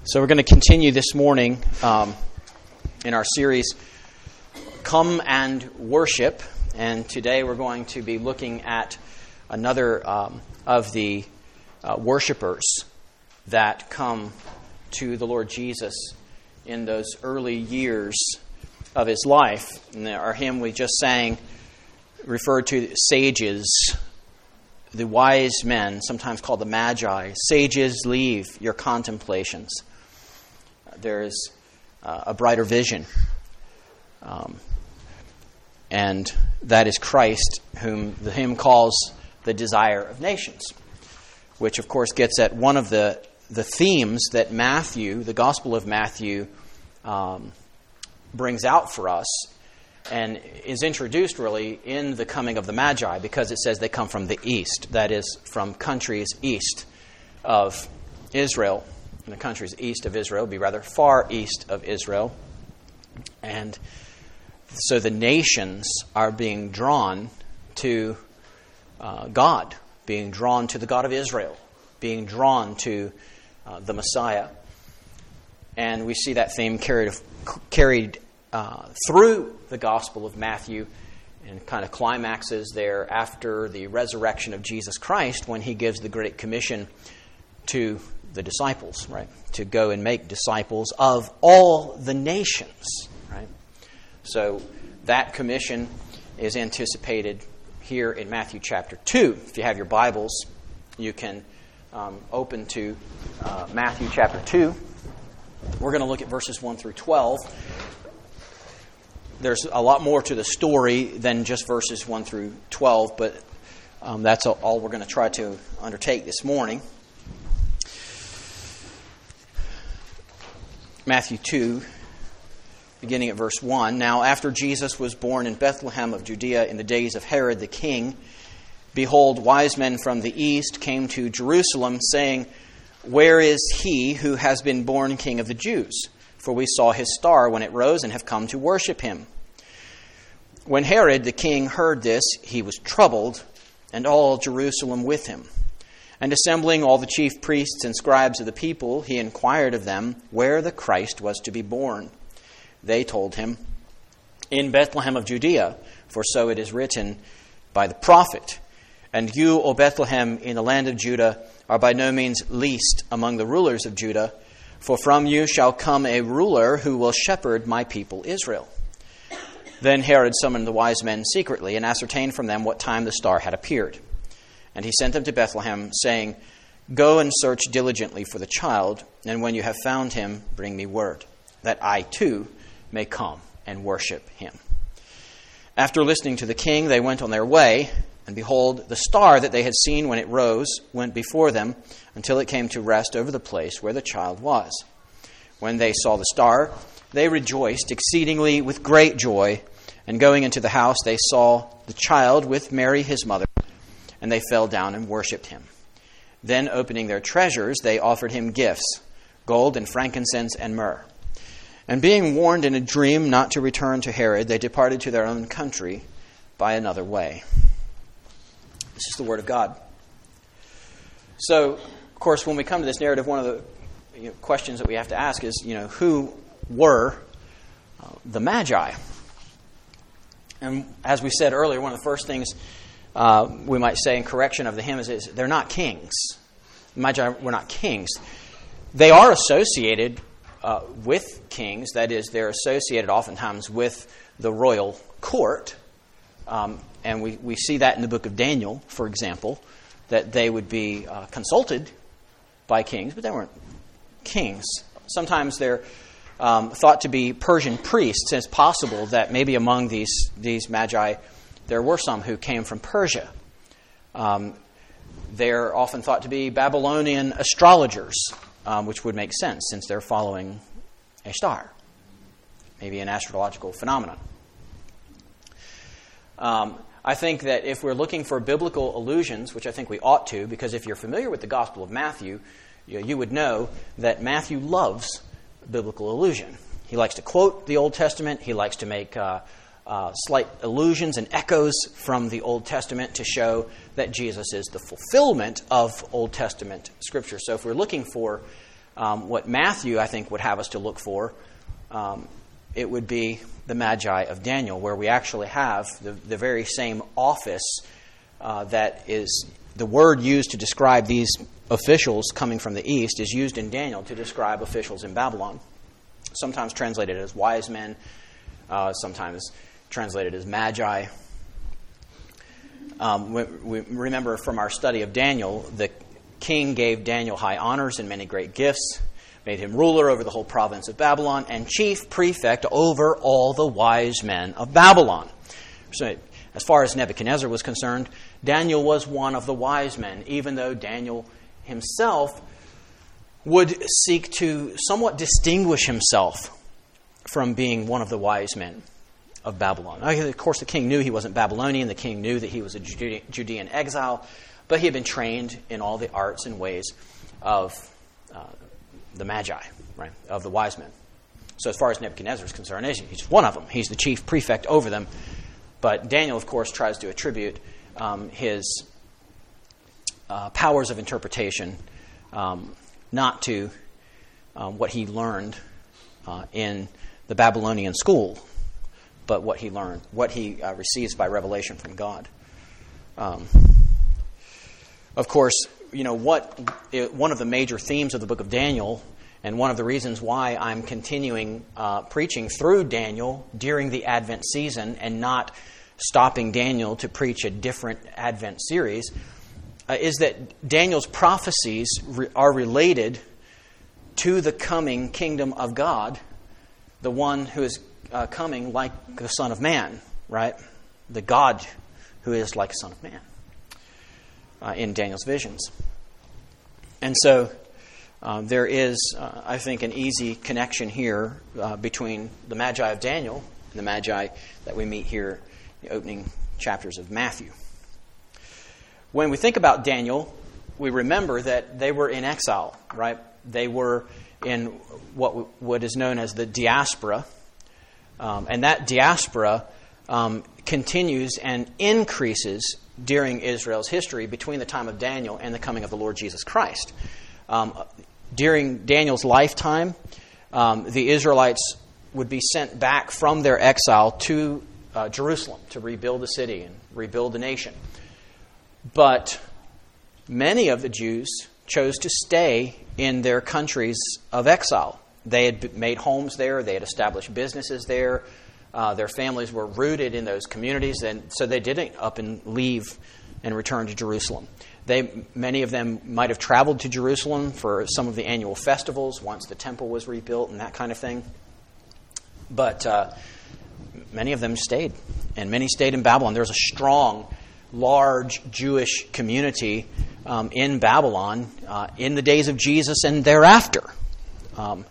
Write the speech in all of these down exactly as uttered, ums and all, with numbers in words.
So we're going to continue this morning um, in our series, Come and Worship. And today we're going to be looking at another um, of the uh, worshipers that come to the Lord Jesus in those early years of his life. And our hymn we just sang referred to sages, the wise men, sometimes called the Magi. Sages, leave your contemplations. There is uh, a brighter vision. Um, and that is Christ, whom the hymn calls the desire of nations, which of course gets at one of the, the themes that Matthew, the Gospel of Matthew, um, brings out for us and is introduced really in the coming of the Magi, because it says they come from the east, that is, from countries east of Israel. And the countries east of Israel, be rather far east of Israel. And so the nations are being drawn to uh, God, being drawn to the God of Israel, being drawn to uh, the Messiah. And we see that theme carried carried uh, through the Gospel of Matthew, and kind of climaxes there after the resurrection of Jesus Christ, when he gives the Great Commission to the disciples, right? To go and make disciples of all the nations, right? So that commission is anticipated here in Matthew chapter two. If you have your Bibles, you can um, open to uh, Matthew chapter two. We're going to look at verses one through twelve. There's a lot more to the story than just verses one through twelve, but um, that's all we're going to try to undertake this morning. Matthew two, beginning at verse one. Now, after Jesus was born in Bethlehem of Judea in the days of Herod the king, behold, wise men from the east came to Jerusalem, saying, Where is he who has been born King of the Jews? For we saw his star when it rose and have come to worship him. When Herod the king heard this, he was troubled, and all Jerusalem with him. And assembling all the chief priests and scribes of the people, he inquired of them where the Christ was to be born. They told him, In Bethlehem of Judea, for so it is written by the prophet. And you, O Bethlehem, in the land of Judah, are by no means least among the rulers of Judah, for from you shall come a ruler who will shepherd my people Israel. Then Herod summoned the wise men secretly and ascertained from them what time the star had appeared. And he sent them to Bethlehem, saying, Go and search diligently for the child, and when you have found him, bring me word, that I too may come and worship him. After listening to the king, they went on their way, and behold, the star that they had seen when it rose went before them until it came to rest over the place where the child was. When they saw the star, they rejoiced exceedingly with great joy, and going into the house, they saw the child with Mary his mother, and they fell down and worshipped him. Then, opening their treasures, they offered him gifts, gold and frankincense and myrrh. And being warned in a dream not to return to Herod, they departed to their own country by another way. This is the word of God. So, of course, when we come to this narrative, one of the you know, questions that we have to ask is, you know, who were uh, the Magi? And as we said earlier, one of the first things Uh, we might say in correction of the hymn is, is they're not kings. The Magi were not kings. They are associated uh, with kings. That is, they're associated oftentimes with the royal court. Um, and we, we see that in the book of Daniel, for example, that they would be uh, consulted by kings, but they weren't kings. Sometimes they're um, thought to be Persian priests, and it's possible that maybe among these, these Magi there were some who came from Persia. Um, they're often thought to be Babylonian astrologers, um, which would make sense since they're following a star, maybe an astrological phenomenon. Um, I think that if we're looking for biblical allusions, which I think we ought to, because if you're familiar with the Gospel of Matthew, you, you would know that Matthew loves biblical allusion. He likes to quote the Old Testament. He likes to make Uh, Uh, slight allusions and echoes from the Old Testament to show that Jesus is the fulfillment of Old Testament Scripture. So if we're looking for um, what Matthew, I think, would have us to look for, um, it would be the Magi of Daniel, where we actually have the, the very same office uh, that is the word used to describe these officials coming from the east is used in Daniel to describe officials in Babylon. Sometimes translated as wise men, uh, sometimes translated as magi. Um, we, we remember from our study of Daniel, the king gave Daniel high honors and many great gifts, made him ruler over the whole province of Babylon, and chief prefect over all the wise men of Babylon. So, as far as Nebuchadnezzar was concerned, Daniel was one of the wise men, even though Daniel himself would seek to somewhat distinguish himself from being one of the wise men of Babylon. Of course, the king knew he wasn't Babylonian. The king knew that he was a Judean exile, but he had been trained in all the arts and ways of uh, the Magi, right, of the wise men. So as far as Nebuchadnezzar is concerned, he's one of them. He's the chief prefect over them. But Daniel, of course, tries to attribute um, his uh, powers of interpretation um, not to um, what he learned uh, in the Babylonian school, but what he learned, what he uh, receives by revelation from God. Um, of course, you know what? It, one of the major themes of the book of Daniel, and one of the reasons why I'm continuing uh, preaching through Daniel during the Advent season and not stopping Daniel to preach a different Advent series, uh, is that Daniel's prophecies re- are related to the coming kingdom of God, the one who is uh, coming like the Son of Man, right? The God who is like a Son of Man uh, in Daniel's visions. And so uh, there is, uh, I think, an easy connection here uh, between the Magi of Daniel and the Magi that we meet here in the opening chapters of Matthew. When we think about Daniel, we remember that they were in exile, right? They were in what what is known as the diaspora. Um, and that diaspora um, continues and increases during Israel's history between the time of Daniel and the coming of the Lord Jesus Christ. Um, during Daniel's lifetime, um, the Israelites would be sent back from their exile to uh, Jerusalem to rebuild the city and rebuild the nation. But many of the Jews chose to stay in their countries of exile. They had made homes there. They had established businesses there. Uh, their families were rooted in those communities, and so they didn't up and leave and return to Jerusalem. They, many of them might have traveled to Jerusalem for some of the annual festivals once the temple was rebuilt and that kind of thing. But uh, many of them stayed, and many stayed in Babylon. There's a strong, large Jewish community um, in Babylon uh, in the days of Jesus and thereafter. Um,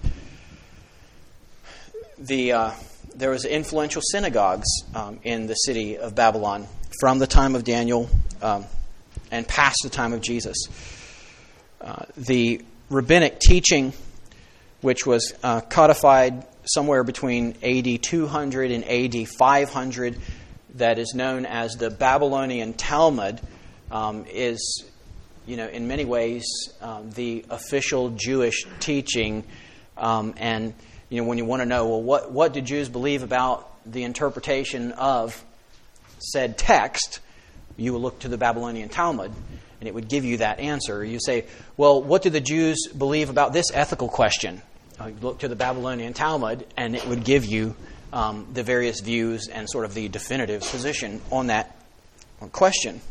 the uh, there was influential synagogues um, in the city of Babylon from the time of Daniel um, and past the time of Jesus. Uh, the rabbinic teaching, which was uh, codified somewhere between A D two hundred and A D five hundred, that is known as the Babylonian Talmud, um, is, you know, in many ways um, the official Jewish teaching. Um, and, you know, when you want to know, well, what, what do Jews believe about the interpretation of said text, you will look to the Babylonian Talmud, and it would give you that answer. You say, well, what do the Jews believe about this ethical question? Uh, look to the Babylonian Talmud, and it would give you um, the various views and sort of the definitive position on that question.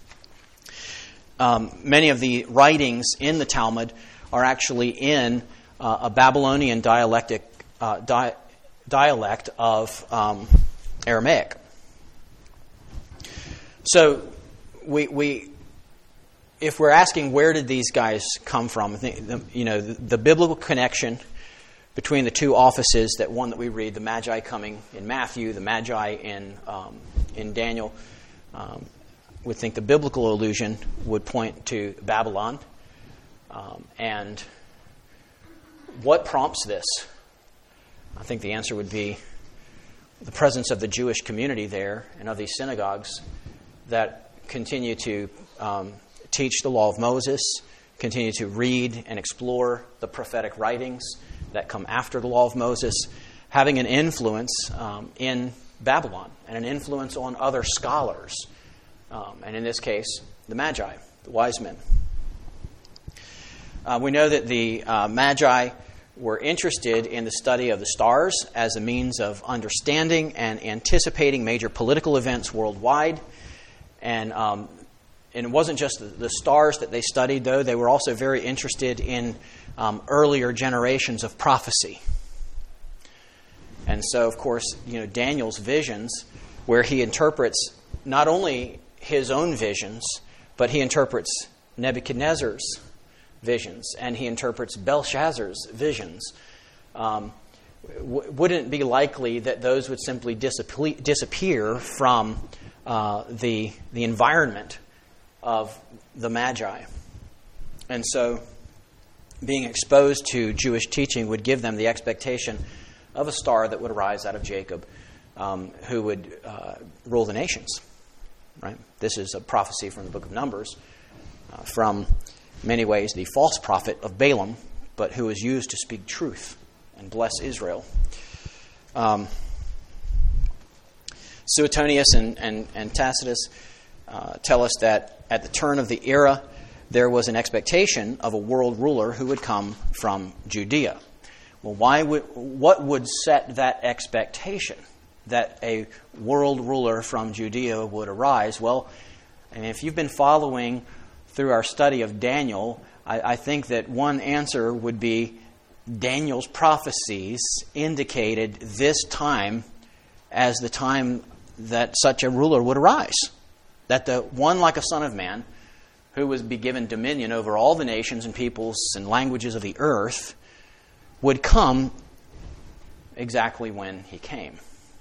Um, many of the writings in the Talmud are actually in uh, a Babylonian dialectic uh, di- dialect of um, Aramaic. So, we, we, if we're asking where did these guys come from, I think the, you know, the, the biblical connection between the two offices, that one that we read, the Magi coming in Matthew, the Magi in um, in Daniel, um, would think the biblical allusion would point to Babylon. Um, and what prompts this? I think the answer would be the presence of the Jewish community there and of these synagogues that continue to um, teach the law of Moses, continue to read and explore the prophetic writings that come after the law of Moses, having an influence um, in Babylon and an influence on other scholars, um, and in this case, the Magi, the wise men. Uh, we know that the uh, Magi were interested in the study of the stars as a means of understanding and anticipating major political events worldwide. And, um, and it wasn't just the, the stars that they studied, though. They were also very interested in um, earlier generations of prophecy. And so, of course, you know, Daniel's visions, where he interprets not only his own visions, but he interprets Nebuchadnezzar's visions, and he interprets Belshazzar's visions. Um, w- wouldn't it be likely that those would simply disappear, disappear from uh, the the environment of the Magi? And so, being exposed to Jewish teaching would give them the expectation of a star that would arise out of Jacob, um, who would uh, rule the nations. Right? This is a prophecy from the book of Numbers, uh, from many ways the false prophet of Balaam, but who was used to speak truth and bless Israel. Um, Suetonius and, and, and Tacitus uh, tell us that at the turn of the era, there was an expectation of a world ruler who would come from Judea. Well, why would, what would set that expectation that a world ruler from Judea would arise? Well, and if you've been following through our study of Daniel, I, I think that one answer would be Daniel's prophecies indicated this time as the time that such a ruler would arise. That the one like a son of man, who would be given dominion over all the nations and peoples and languages of the earth, would come exactly when he came.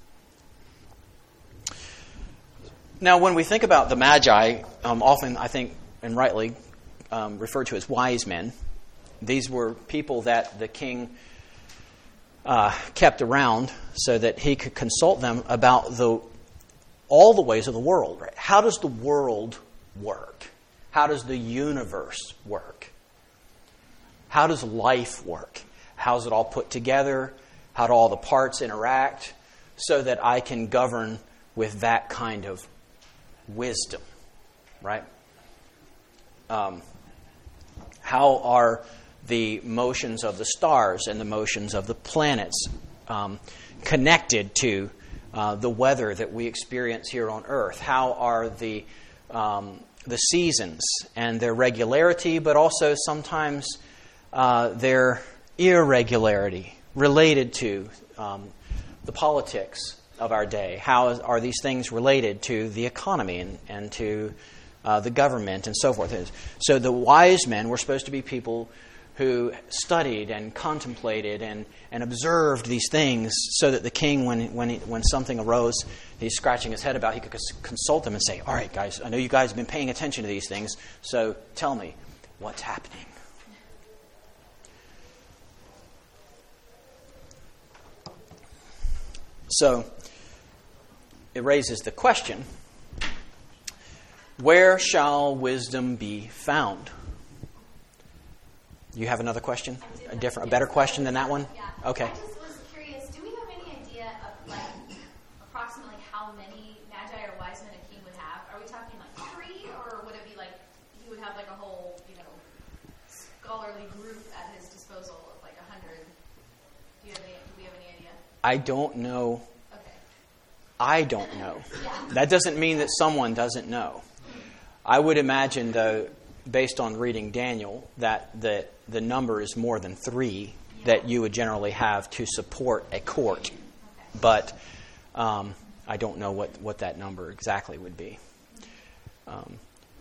Now, when we think about the Magi, um, often I think, and rightly, um, referred to as wise men, these were people that the king uh, kept around so that he could consult them about the all the ways of the world. Right? How does the world work? How does the universe work? How does life work? How's it all put together? How do all the parts interact so that I can govern with that kind of wisdom, right? Um, how are the motions of the stars and the motions of the planets um, connected to uh, the weather that we experience here on Earth? How are the um, the seasons and their regularity, but also sometimes uh, their irregularity related to um, the politics of our day? How is, are these things related to the economy and, and to uh, the government and so forth? So the wise men were supposed to be people who studied and contemplated and, and observed these things so that the king, when when he, when something arose, he's scratching his head about, he could consult them and say, all right, guys, I know you guys have been paying attention to these things, so tell me what's happening. So it raises the question, where shall wisdom be found? You have another question? A different, a better question than that one? Yeah. Okay. I just was curious, do we have any idea of like approximately how many magi or wise men a king would have? Are we talking like three, or would it be like he would have like a whole, you know, scholarly group at his disposal of like a hundred? Do you have any? Do we have any idea? I don't know. Okay. I don't know. Yeah. That doesn't mean that someone doesn't know. I would imagine, though, based on reading Daniel, that the the number is more than three that you would generally have to support a court. But um, I don't know what, what that number exactly would be. Um,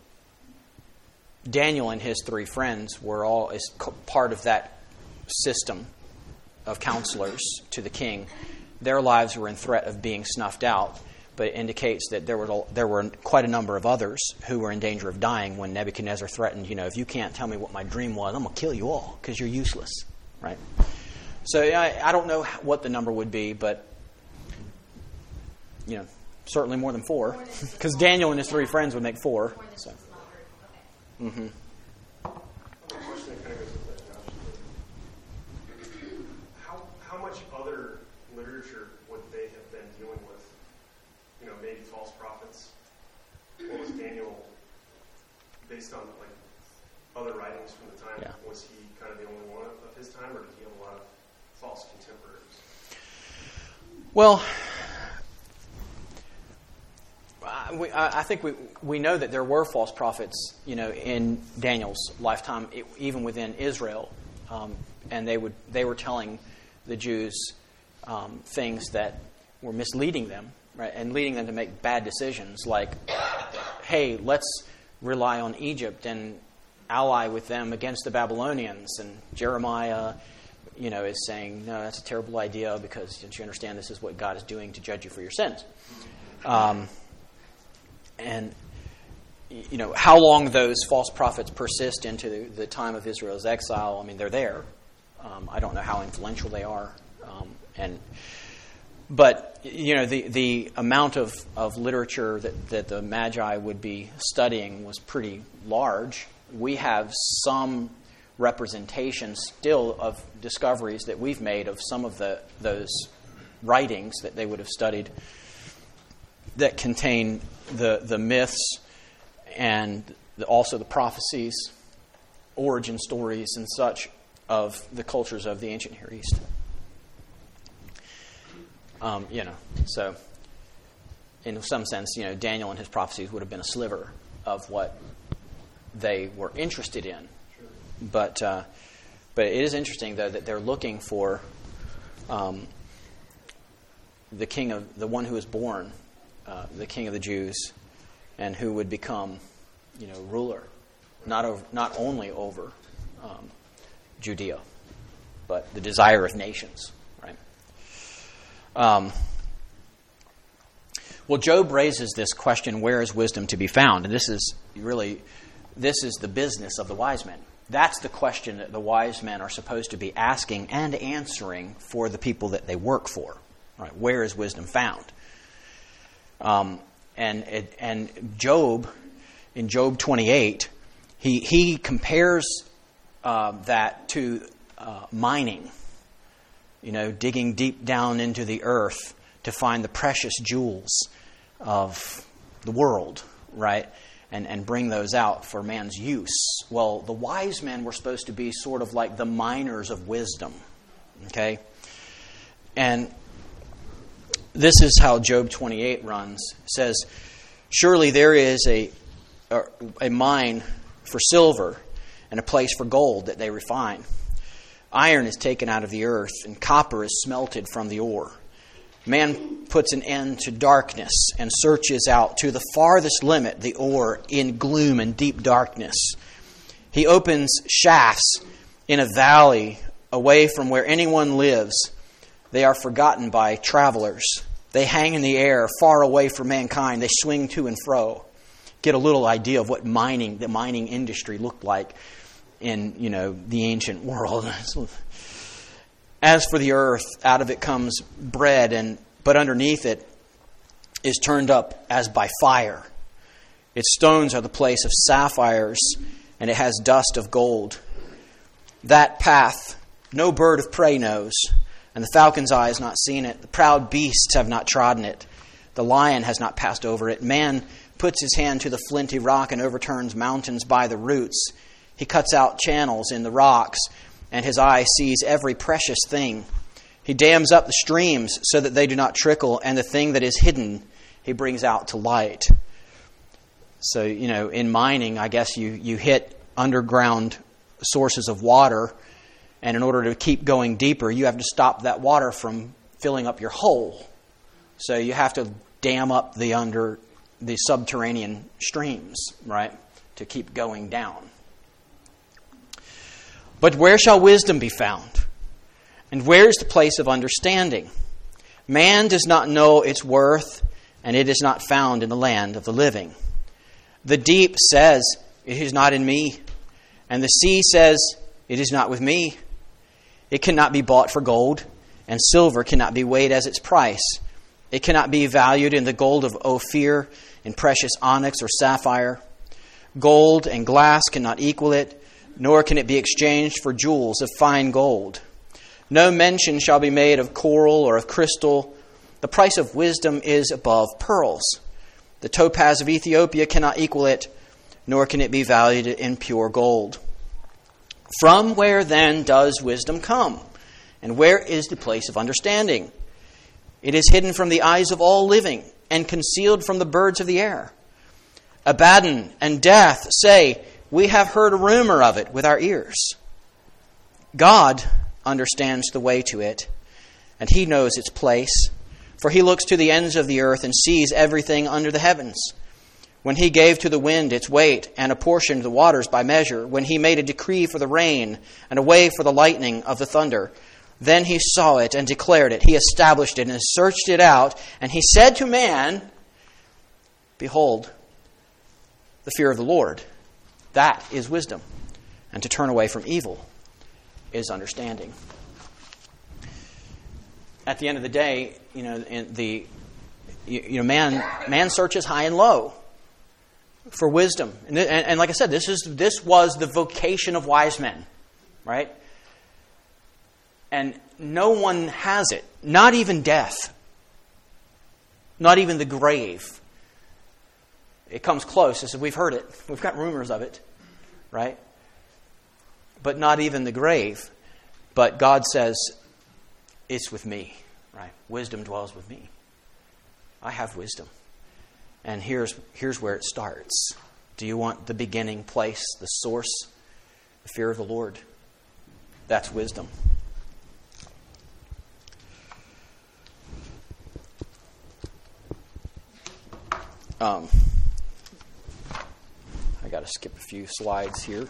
Daniel and his three friends were all as co- part of that system of counselors to the king. Their lives were in threat of being snuffed out, but it indicates that there were there were quite a number of others who were in danger of dying when Nebuchadnezzar threatened, you know, if you can't tell me what my dream was, I'm going to kill you all because you're useless, right? So I, I don't know what the number would be, but, you know, certainly more than four, because Daniel and his three friends would make four. So. Mm-hmm. Yeah. Was he kind of the only one of his time, or did he have a lot of false contemporaries? Well, I, we, I think we we know that there were false prophets, you know, in Daniel's lifetime, it, even within Israel, um, and they would they were telling the Jews um, things that were misleading them, right, and leading them to make bad decisions, like, hey, let's rely on Egypt and ally with them against the Babylonians. And Jeremiah, you know, is saying, no, that's a terrible idea, because don't you understand this is what God is doing to judge you for your sins. Um, and, you know, how long those false prophets persist into the, the time of Israel's exile, I mean, they're there. Um, I don't know how influential they are. Um, and But, you know, the, the amount of, of literature that, that the Magi would be studying was pretty large. We have some representation still of discoveries that we've made of some of the those writings that they would have studied that contain the, the myths and the, also the prophecies, origin stories and such of the cultures of the ancient Near East. Um, you know, so in some sense, you know, Daniel and his prophecies would have been a sliver of what they were interested in. Sure. But uh, but it is interesting, though, that they're looking for um, the king of the one who is born, uh, the king of the Jews, and who would become, you know, ruler, not over, not only over um, Judea, but the desire of nations. Um, well, Job raises this question, where is wisdom to be found? And this is really, this is the business of the wise men. That's the question that the wise men are supposed to be asking and answering for the people that they work for. Right? Where is wisdom found? Um, and and Job, in Job twenty-eight, he, he compares uh, that to uh, mining. You know, digging deep down into the earth to find the precious jewels of the world, right? And and bring those out for man's use. Well, the wise men were supposed to be sort of like the miners of wisdom, okay? And this is how Job twenty-eight runs. It says, surely there is a, a, a mine for silver and a place for gold that they refine. Iron is taken out of the earth, and copper is smelted from the ore. Man puts an end to darkness and searches out to the farthest limit the ore in gloom and deep darkness. He opens shafts in a valley away from where anyone lives. They are forgotten by travelers. They hang in the air far away from mankind. They swing to and fro. Get a little idea of what mining, the mining industry looked like in, you know, the ancient world. As for the earth, out of it comes bread, and but underneath it is turned up as by fire. Its stones are the place of sapphires, and it has dust of gold. That path no bird of prey knows, and the falcon's eye has not seen it. The proud beasts have not trodden it. The lion has not passed over it. Man puts his hand to the flinty rock and overturns mountains by the roots. He cuts out channels in the rocks, and his eye sees every precious thing. He dams up the streams so that they do not trickle, and the thing that is hidden he brings out to light. So, you know, in mining, I guess you, you hit underground sources of water, and in order to keep going deeper, you have to stop that water from filling up your hole. So you have to dam up the under the subterranean streams, right, to keep going down. But where shall wisdom be found? And where is the place of understanding? Man does not know its worth, and it is not found in the land of the living. The deep says, it is not in me. And the sea says, it is not with me. It cannot be bought for gold, and silver cannot be weighed as its price. It cannot be valued in the gold of Ophir, in precious onyx or sapphire. Gold and glass cannot equal it, nor can it be exchanged for jewels of fine gold. No mention shall be made of coral or of crystal. The price of wisdom is above pearls. The topaz of Ethiopia cannot equal it, nor can it be valued in pure gold. From where then does wisdom come? And where is the place of understanding? It is hidden from the eyes of all living and concealed from the birds of the air. Abaddon and Death say, we have heard a rumor of it with our ears. God understands the way to it, and he knows its place, for he looks to the ends of the earth and sees everything under the heavens. When he gave to the wind its weight and apportioned the waters by measure, when he made a decree for the rain and a way for the lightning of the thunder, then he saw it and declared it. He established it and searched it out. And he said to man, behold, the fear of the Lord, that is wisdom. And to turn away from evil is understanding. At the end of the day, you know, in the you, you know, man man searches high and low for wisdom, and, and, and like I said, this is this was the vocation of wise men, right? And no one has it, not even death, not even the grave. It comes close, as we've heard it, we've got rumors of it, right? But not even the grave. But God says, it's with me, right? Wisdom dwells with me. I have wisdom. And here's here's where it starts. Do you want the beginning place, the source, the fear of the Lord? That's wisdom. Um, I got to skip a few slides here.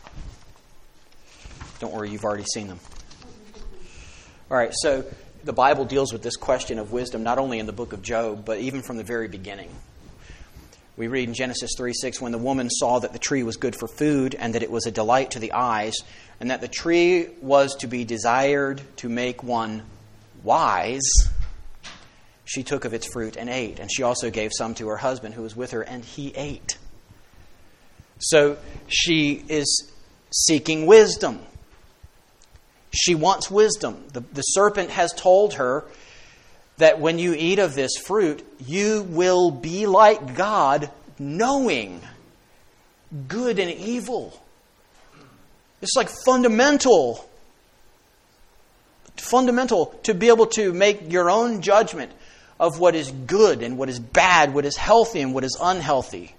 Don't worry, you've already seen them. All right, so the Bible deals with this question of wisdom not only in the book of Job, but even from the very beginning. We read in Genesis three six, when the woman saw that the tree was good for food and that it was a delight to the eyes, and that the tree was to be desired to make one wise, she took of its fruit and ate. And she also gave some to her husband who was with her, and he ate. So she is seeking wisdom. She wants wisdom. The, the serpent has told her that when you eat of this fruit, you will be like God, knowing good and evil. It's like fundamental, fundamental to be able to make your own judgment of what is good and what is bad, what is healthy and what is unhealthy.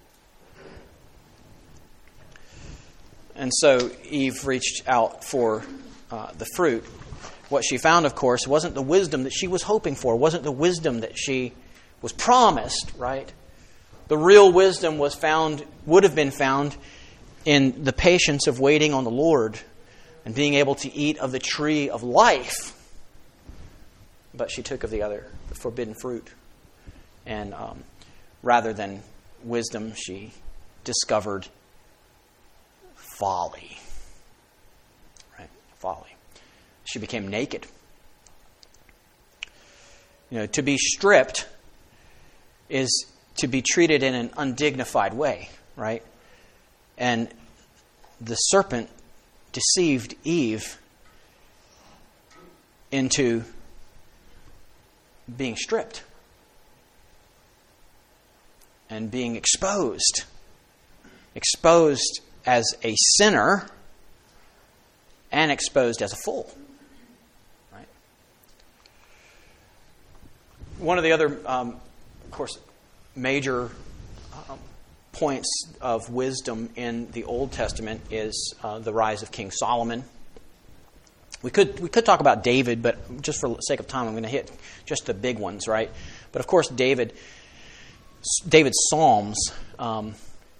And so Eve reached out for uh, the fruit. What she found, of course, wasn't the wisdom that she was hoping for, wasn't the wisdom that she was promised, right? The real wisdom was found, would have been found in the patience of waiting on the Lord and being able to eat of the tree of life. But she took of the other, the forbidden fruit. And um, rather than wisdom, she discovered folly. Right? Folly. She became naked. You know, to be stripped is to be treated in an undignified way, right? And the serpent deceived Eve into being stripped and being exposed. Exposed as a sinner and exposed as a fool. Right? One of the other, um, of course, major um, points of wisdom in the Old Testament is uh, the rise of King Solomon. We could we could talk about David, but just for the sake of time, I'm going to hit just the big ones, right? But of course, David, David's Psalms um,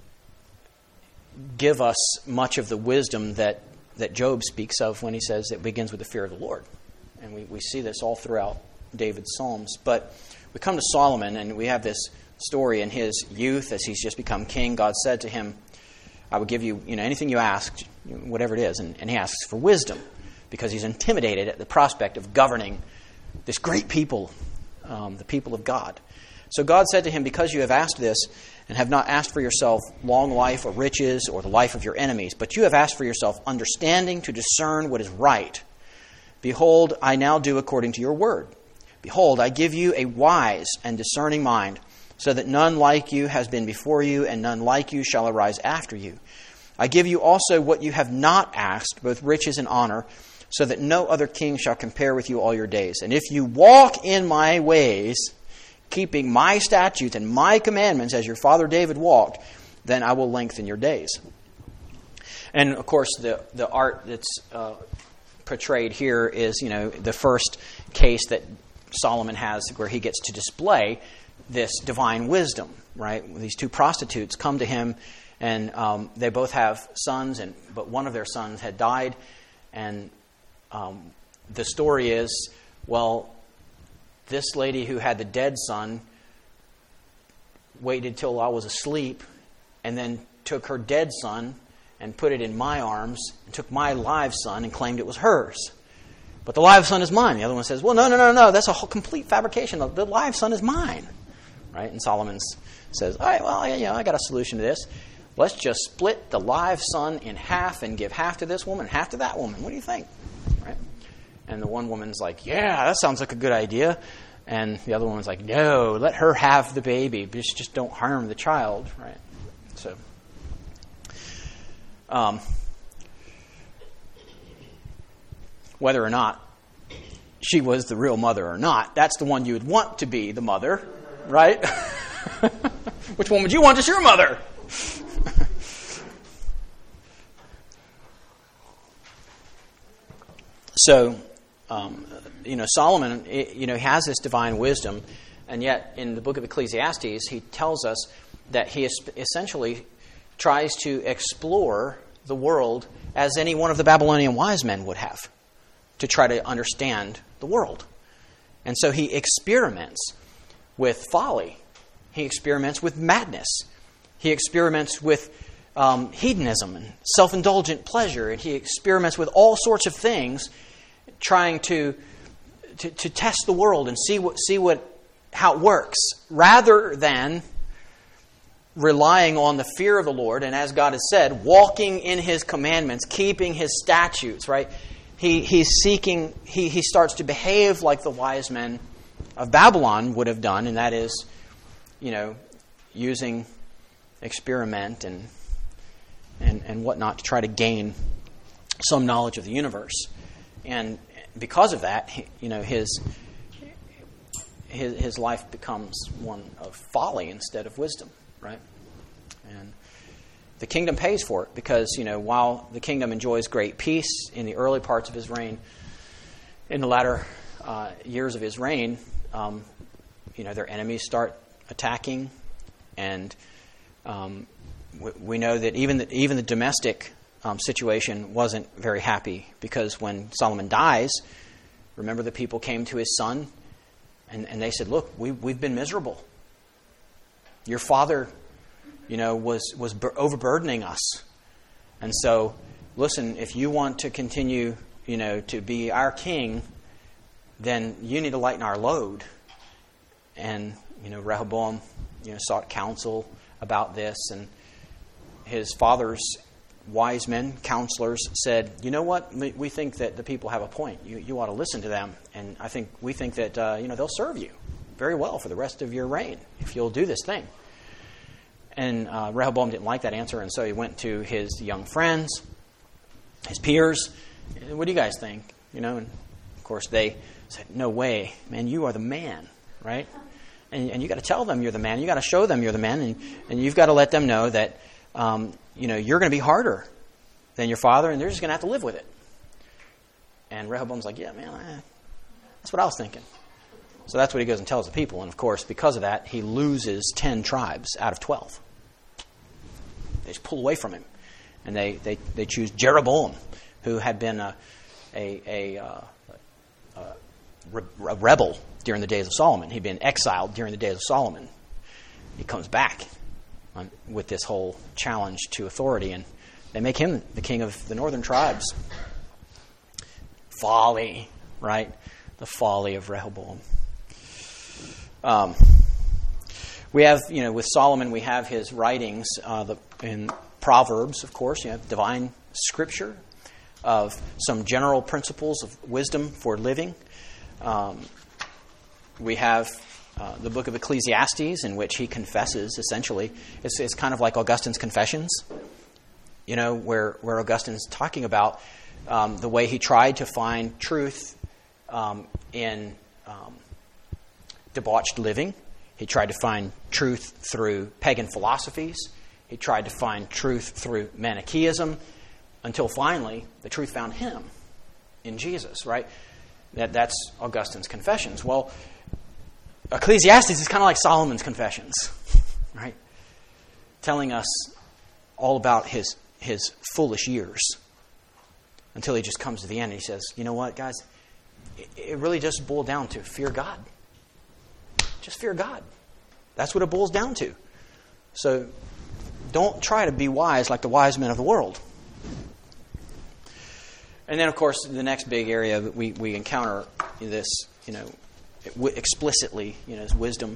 give us much of the wisdom that that Job speaks of when he says it begins with the fear of the Lord. And we, we see this all throughout David's Psalms. But we come to Solomon, and we have this story in his youth as he's just become king. God said to him, I will give you, you know, anything you ask, whatever it is. And, and he asks for wisdom because he's intimidated at the prospect of governing this great people, um, the people of God. So God said to him, because you have asked this and have not asked for yourself long life or riches or the life of your enemies, but you have asked for yourself understanding to discern what is right, behold, I now do according to your word. Behold, I give you a wise and discerning mind, so that none like you has been before you, and none like you shall arise after you. I give you also what you have not asked, both riches and honor, so that no other king shall compare with you all your days. And if you walk in my ways, keeping my statutes and my commandments as your father David walked, then I will lengthen your days. And of course, the, the art that's uh, portrayed here is, you know, the first case that Solomon has where he gets to display this divine wisdom, right? These two prostitutes come to him, and um, they both have sons, and but one of their sons had died. And um, the story is, well, this lady who had the dead son waited till I was asleep and then took her dead son and put it in my arms and took my live son and claimed it was hers. But the live son is mine. The other one says, well, no, no, no, no, that's a whole complete fabrication. The, the live son is mine. Right? And Solomon says, all right, well, yeah, I got a solution to this. Let's just split the live son in half and give half to this woman, half to that woman. What do you think? Right? And the one woman's like, yeah, that sounds like a good idea. And the other woman's like, no, let her have the baby. Just, just don't harm the child. Right? So, um, whether or not she was the real mother or not, that's the one you would want to be the mother, right? Which one would you want as your mother? So, um, you know, Solomon, you know, has this divine wisdom, and yet in the book of Ecclesiastes, he tells us that he essentially tries to explore the world as any one of the Babylonian wise men would have, to try to understand the world. And so he experiments with folly. He experiments with madness. He experiments with um, hedonism and self-indulgent pleasure. And he experiments with all sorts of things, trying to, to to test the world and see what see what how it works, rather than relying on the fear of the Lord, and as God has said, walking in His commandments, keeping His statutes, right? He he's seeking he, he starts to behave like the wise men of Babylon would have done, and that is, you know, using experiment and and and whatnot to try to gain some knowledge of the universe. And because of that, you know, his his his life becomes one of folly instead of wisdom, right? And the kingdom pays for it, because, you know, while the kingdom enjoys great peace in the early parts of his reign, in the latter uh, years of his reign, um, you know, their enemies start attacking, and um, we, we know that even the, even the domestic um, situation wasn't very happy, because when Solomon dies, remember the people came to his son, and, and they said, "Look, we we've been miserable. Your father, you know, was was bur- overburdening us, and so listen, if you want to continue, you know, to be our king, then you need to lighten our load." And, you know, Rehoboam, you know, sought counsel about this, and his father's wise men, counselors, said, "You know what? We think that the people have a point. You you ought to listen to them, and I think we think that uh, you know, they'll serve you very well for the rest of your reign if you'll do this thing." And uh, Rehoboam didn't like that answer, and so he went to his young friends, his peers. "What do you guys think?" You know, and of course they said, "No way, man! You are the man, right?" And, and you got to tell them you're the man. You got to show them you're the man, and, and you've got to let them know that um, you know, you're going to be harder than your father, and they're just going to have to live with it. And Rehoboam's like, "Yeah, man, I, that's what I was thinking." So that's what he goes and tells the people, and of course, because of that, he loses ten tribes out of twelve. They just pull away from him, and they they, they choose Jeroboam, who had been a a a, uh, a, a rebel during the days of Solomon. He'd been exiled during the days of Solomon. He comes back on, with this whole challenge to authority, and they make him the king of the northern tribes. Folly, right? The folly of Rehoboam. Um, we have, you know, with Solomon, we have his writings uh, the, in Proverbs, of course. You have divine scripture of some general principles of wisdom for living. Um, we have uh, the book of Ecclesiastes, in which he confesses, essentially. It's, it's kind of like Augustine's Confessions. you know, where, where Augustine's talking about um, the way he tried to find truth um, in um, debauched living. He tried to find truth through pagan philosophies. He tried to find truth through Manichaeism, until finally the truth found him in Jesus, right? That, that's Augustine's Confessions. Well, Ecclesiastes is kind of like Solomon's Confessions, right? Telling us all about his his foolish years until he just comes to the end and he says, you know what, guys, it, it really just boiled down to fear God. Just fear God. That's what it boils down to. So don't try to be wise like the wise men of the world. And then, of course, the next big area that we, we encounter this, you know, explicitly, you know, is wisdom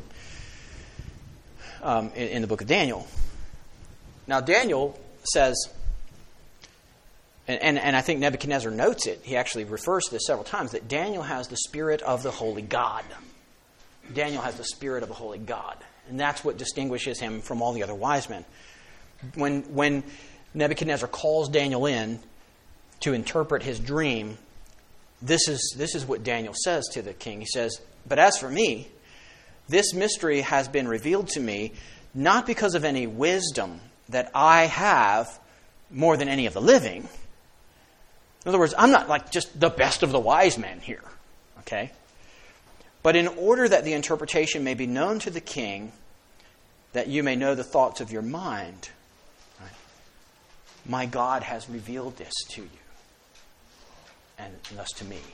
um, in, in the book of Daniel. Now, Daniel says, and, and, and I think Nebuchadnezzar notes it, he actually refers to this several times, that Daniel has the spirit of the holy God. Daniel has the spirit of the holy God. And that's what distinguishes him from all the other wise men. When, when Nebuchadnezzar calls Daniel in to interpret his dream, this is, this is what Daniel says to the king. He says, but as for me, this mystery has been revealed to me not because of any wisdom that I have more than any of the living. In other words, I'm not like just the best of the wise men here, okay? But in order that the interpretation may be known to the king, that you may know the thoughts of your mind, right? My God has revealed this to you, and thus to me.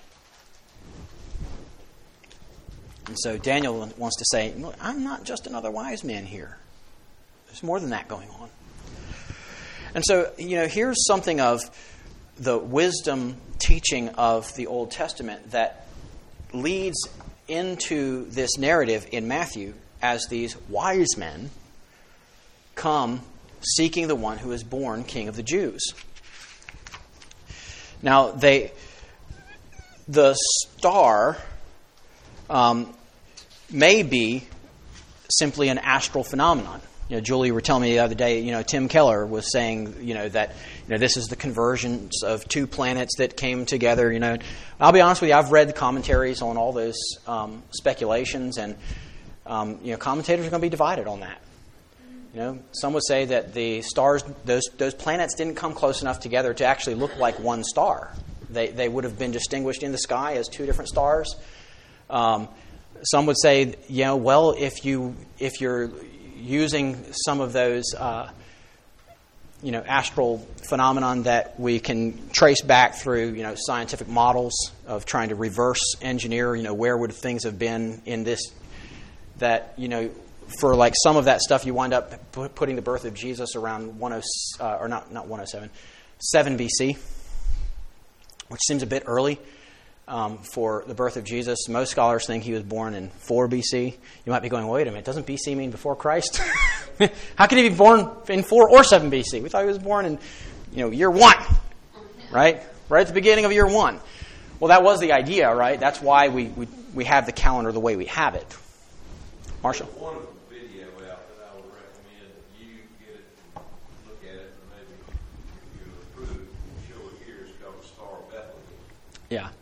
And so Daniel wants to say, look, I'm not just another wise man here. There's more than that going on. And so, you know, here's something of the wisdom teaching of the Old Testament that leads into this narrative in Matthew as these wise men come seeking the one who is born King of the Jews. Now, they, the star um, may be simply an astral phenomenon. You know, Julie were telling me the other day, you know, Tim Keller was saying, you know, that, you know, this is the convergence of two planets that came together, you know. I'll be honest with you, I've read the commentaries on all those um, speculations, and, um, you know, commentators are going to be divided on that. You know, some would say that the stars, those those planets didn't come close enough together to actually look like one star. They they would have been distinguished in the sky as two different stars. Um, some would say, you know, well, if you if you're using some of those, uh, you know, astral phenomenon that we can trace back through, you know, scientific models of trying to reverse engineer, you know, where would things have been in this, that, you know, for like some of that stuff, you wind up p- putting the birth of Jesus around one oh, uh, or not not one oh seven, seven B C, which seems a bit early. Um, for the birth of Jesus. Most scholars think he was born in four B C. You might be going, wait a minute, doesn't B C mean before Christ? How can he be born in four or seven B C? We thought he was born in, you know, year one, right? Right at the beginning of year one. Well, that was the idea, right? That's why we, we, we have the calendar the way we have it. Marshall? There's a wonderful video out that I would recommend that you get it and look at it, and maybe if you approve, show it here. It's called the Star of Bethlehem. Yeah.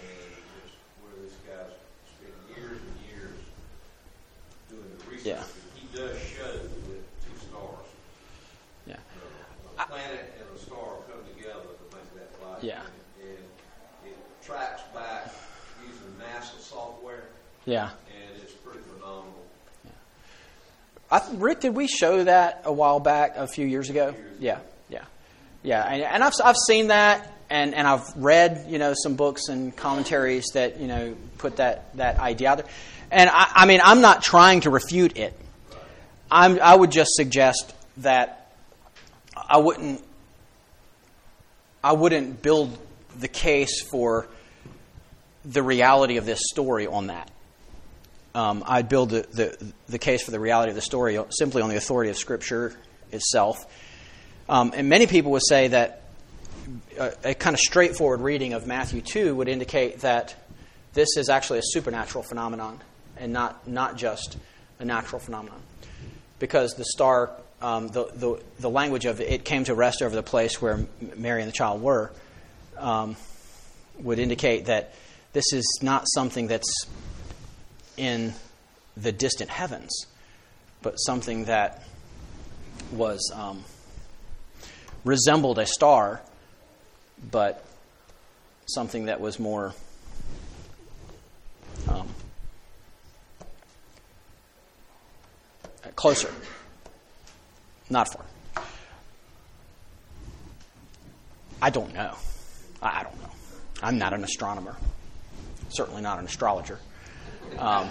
Yeah. He does show with two stars. Yeah. Uh, a planet and a star come together to make that light. Yeah. And, and it tracks back using NASA software. Yeah. And it's pretty phenomenal. Yeah. I th- Rick, did we show that a while back, a few years ago? Years yeah. ago. Yeah. Yeah. And, and I've I've seen that, and, and I've read, you know, some books and commentaries that, you know, put that, that idea out there. And I, I mean, I'm not trying to refute it. I'm, I would just suggest that I wouldn't, I wouldn't build the case for the reality of this story on that. Um, I'd build the, the the case for the reality of the story simply on the authority of Scripture itself. Um, and many people would say that a, a kind of straightforward reading of Matthew two would indicate that this is actually a supernatural phenomenon, and not, not just a natural phenomenon. Because the star um, the, the the language of it came to rest over the place where Mary and the child were um, would indicate that this is not something that's in the distant heavens, but something that was um, resembled a star, but something that was more um, closer, not far. I don't know. I don't know. I'm not an astronomer. Certainly not an astrologer. Um,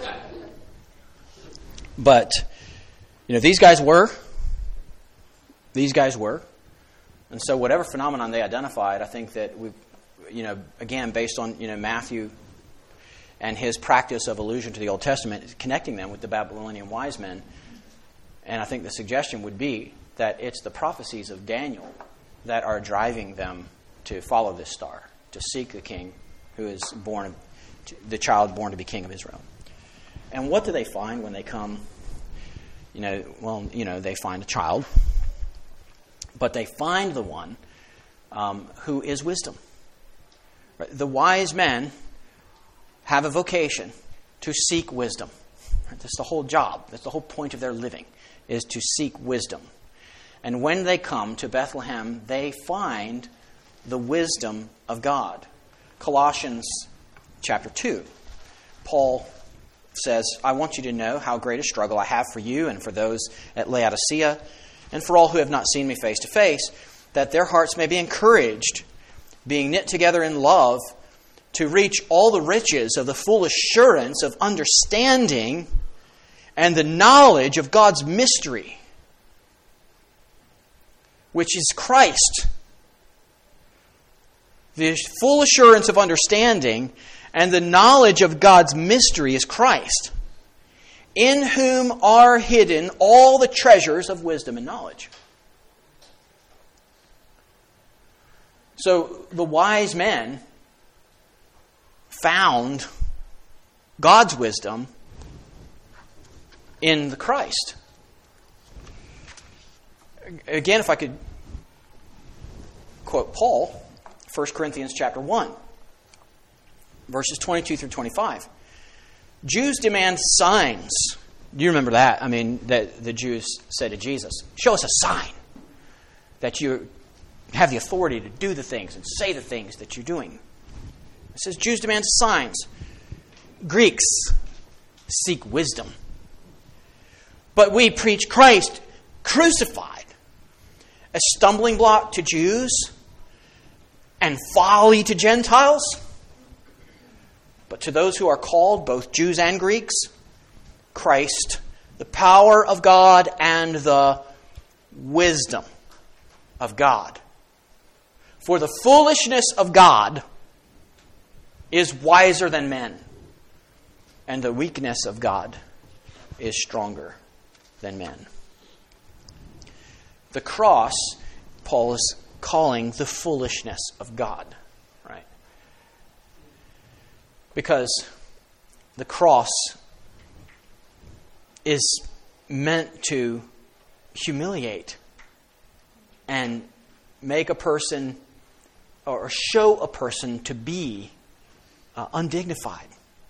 but, you know, these guys were. These guys were. And so whatever phenomenon they identified, I think that we, you know, again, based on, you know, Matthew and his practice of allusion to the Old Testament, connecting them with the Babylonian wise men, and I think the suggestion would be that it's the prophecies of Daniel that are driving them to follow this star, to seek the king who is born, the child born to be king of Israel. And what do they find when they come? You know, well, you know, they find a child, but they find the one um, who is wisdom. Right? The wise men have a vocation to seek wisdom. Right? That's the whole job. That's the whole point of their living, is to seek wisdom. And when they come to Bethlehem, they find the wisdom of God. Colossians chapter two, Paul says, I want you to know how great a struggle I have for you and for those at Laodicea and for all who have not seen me face to face, that their hearts may be encouraged, being knit together in love, to reach all the riches of the full assurance of understanding and the knowledge of God's mystery, which is Christ. The full assurance of understanding and the knowledge of God's mystery is Christ, in whom are hidden all the treasures of wisdom and knowledge. So the wise men found God's wisdom in the Christ. Again, if I could quote Paul, First Corinthians chapter one, verses twenty-two through twenty-five. Jews demand signs. Do you remember that? I mean, that the Jews said to Jesus, show us a sign that you have the authority to do the things and say the things that you're doing. It says Jews demand signs. Greeks seek wisdom. But we preach Christ crucified, a stumbling block to Jews and folly to Gentiles. But to those who are called, both Jews and Greeks, Christ, the power of God and the wisdom of God. For the foolishness of God is wiser than men, and the weakness of God is stronger than men. The cross, Paul is calling the foolishness of God, right? Because the cross is meant to humiliate and make a person or show a person to be uh, undignified.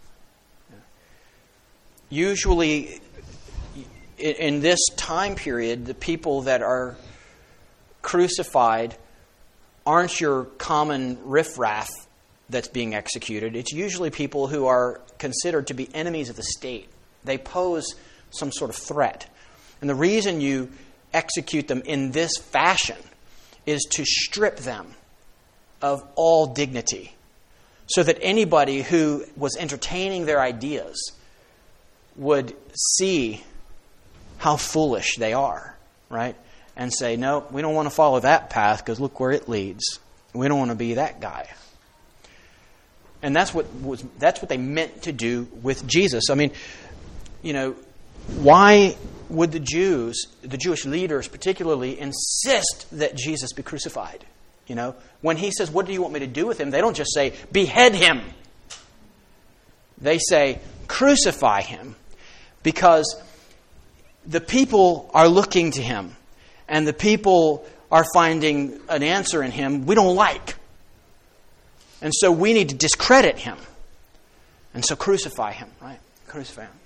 Usually, in this time period, the people that are crucified aren't your common riffraff that's being executed. It's usually people who are considered to be enemies of the state. They pose some sort of threat. And the reason you execute them in this fashion is to strip them of all dignity, so that anybody who was entertaining their ideas would see how foolish they are, right? And say, no, we don't want to follow that path because look where it leads. We don't want to be that guy. And that's what was that's what they meant to do with Jesus. I mean, you know, why would the Jews, the Jewish leaders particularly, insist that Jesus be crucified? You know, when he says, what do you want me to do with him? They don't just say, behead him. They say, crucify him. Because the people are looking to him and the people are finding an answer in him we don't like. And so we need to discredit him. And so crucify him, right? Crucify him.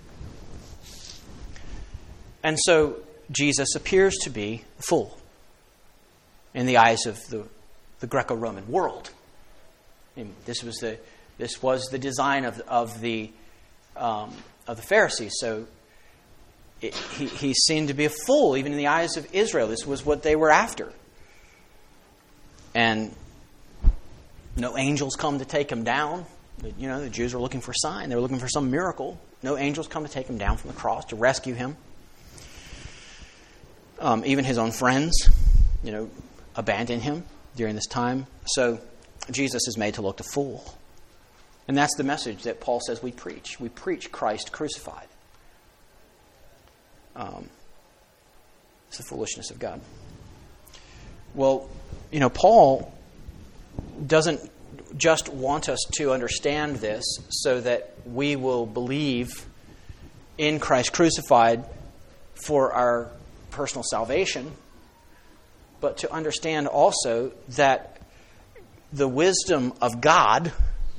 And so Jesus appears to be a fool in the eyes of the, the Greco-Roman world. And this was the this was the design of of the um, of the Pharisees. So it, he he seemed to be a fool even in the eyes of Israel. This was what they were after. And no angels come to take him down. You know, the Jews were looking for a sign. They were looking for some miracle. No angels come to take him down from the cross to rescue him. Um, even his own friends, you know, abandoned him during this time. So Jesus is made to look a fool. And that's the message that Paul says we preach. We preach Christ crucified. Um, it's the foolishness of God. Well, you know, Paul doesn't just want us to understand this so that we will believe in Christ crucified for our personal salvation, but to understand also that the wisdom of God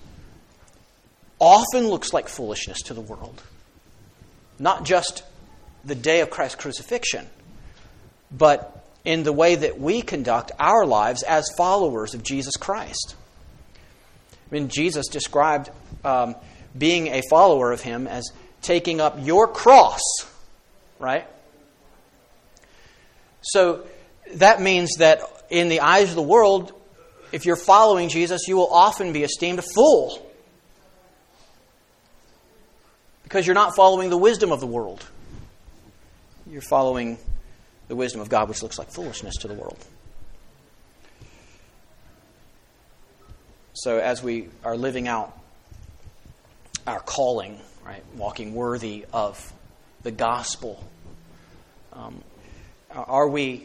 often looks like foolishness to the world. Not just the day of Christ's crucifixion, but in the way that we conduct our lives as followers of Jesus Christ. I mean, Jesus described um, being a follower of him as taking up your cross, right? So that means that in the eyes of the world, if you're following Jesus, you will often be esteemed a fool. Because you're not following the wisdom of the world. You're following the wisdom of God, which looks like foolishness to the world. So as we are living out our calling, right, walking worthy of the gospel, um, are we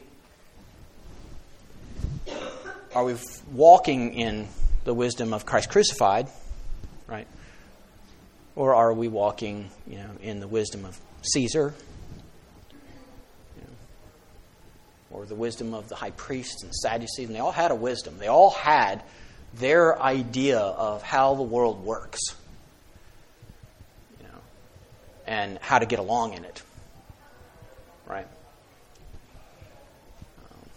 are we walking in the wisdom of Christ crucified, right? Or are we walking, you know, in the wisdom of Caesar, you know, or the wisdom of the high priests and Sadducees? And they all had a wisdom. They all had their idea of how the world works, you know, and how to get along in it, right? Um,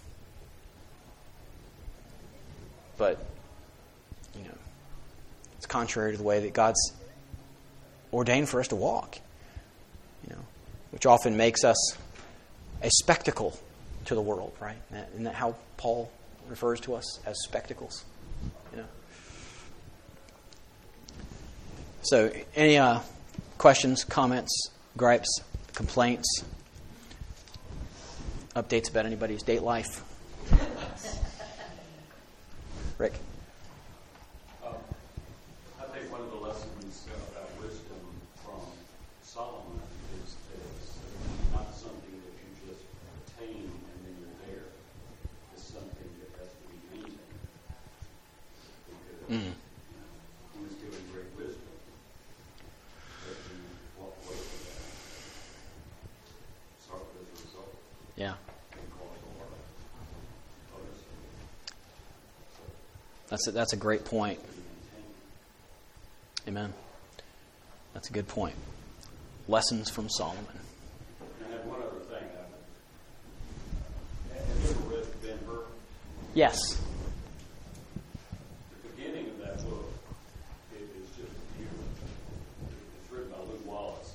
but, you know, it's contrary to the way that God's ordained for us to walk, you know, which often makes us a spectacle to the world, right? Isn't that how Paul refers to us, as spectacles? You know. So, any uh, questions, comments, gripes, complaints, updates about anybody's date life? Rick? Um, I think one of the lessons about wisdom from Solomon is, is not something that you just attain and then you're there. It's something that has to be maintained. Because Mm. he was given great wisdom, but he walked away from that. Sorry, as a result. Yeah. And caused a lot of others to That's a, that's a great point. be maintained. Amen. That's a good point. Lessons from Solomon. And I have one other thing. Uh, Have you ever read Ben-Hur? Yes. The beginning of that book it is just beautiful. It's written by Lew Wallace,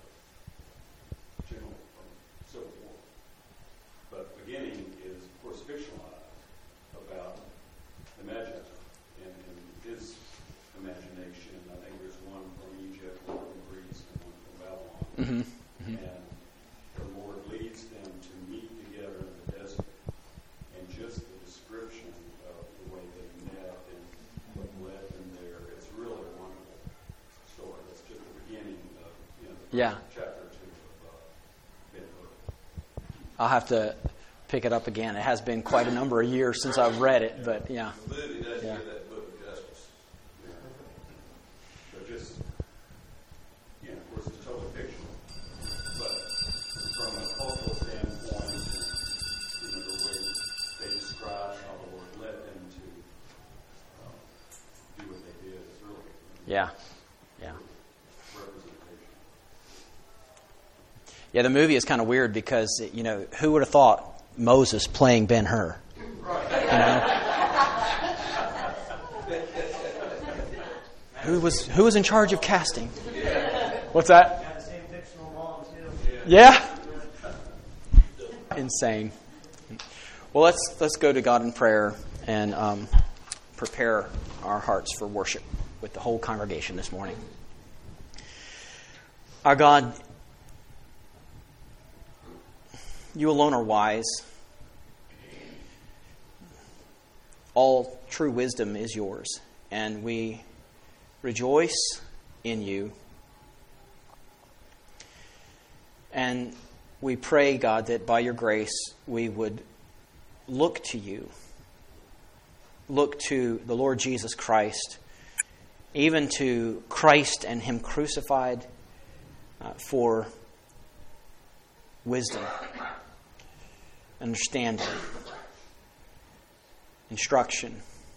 a general from Civil War. But the beginning is, of course, fictionalized about the Magi and, and his imagination. I think there's one from Egypt, one from Greece, and one from Babylon. Mm-hmm. Mm-hmm. And the Lord leads them to meet together in the desert. And just the description of the way they met and what led them there, it's really a wonderful story. It's just the beginning of, you know, the Yeah. first chapter or two of uh, Ben-Hur. I'll have to pick it up again. It has been quite a number of years since I've read it, but yeah. The movie doesn't Yeah. give that book justice. But just, you know, of course, it's totally fictional. But from a cultural standpoint, Yeah. Yeah. representation. Yeah, the movie is kind of weird because, you know, who would have thought Moses playing Ben-Hur? You know? Who was who was in charge of casting? What's that? Got the same fictional mom too. Yeah. Insane. Well, let's let's go to God in prayer and um, prepare our hearts for worship with the whole congregation this morning. Our God, you alone are wise. All true wisdom is yours, and we rejoice in you. And we pray, God, that by your grace we would look to you, look to the Lord Jesus Christ, even to Christ and him crucified uh, for wisdom, understanding, instruction.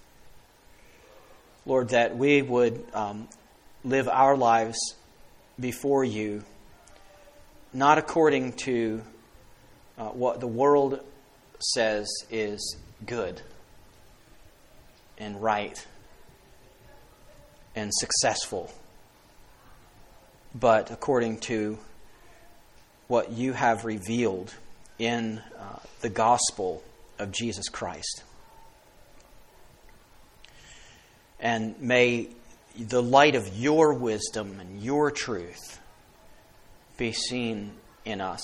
Lord, that we would um, live our lives before you, not according to uh, what the world says is good and right and successful, but according to what you have revealed in uh, the gospel of Jesus Christ. And may the light of your wisdom and your truth be seen in us.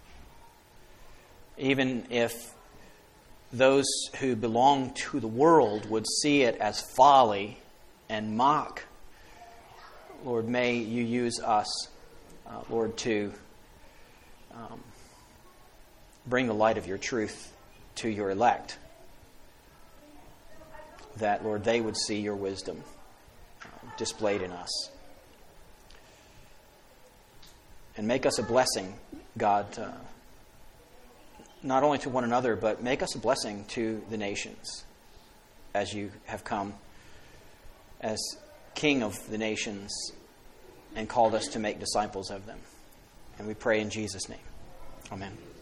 Even if those who belong to the world would see it as folly and mock, Lord, may you use us, uh, Lord, to um, bring the light of your truth to your elect. That, Lord, they would see your wisdom uh, displayed in us. And make us a blessing, God, uh, not only to one another, but make us a blessing to the nations as you have come as King of the nations and called us to make disciples of them. And we pray in Jesus' name. Amen.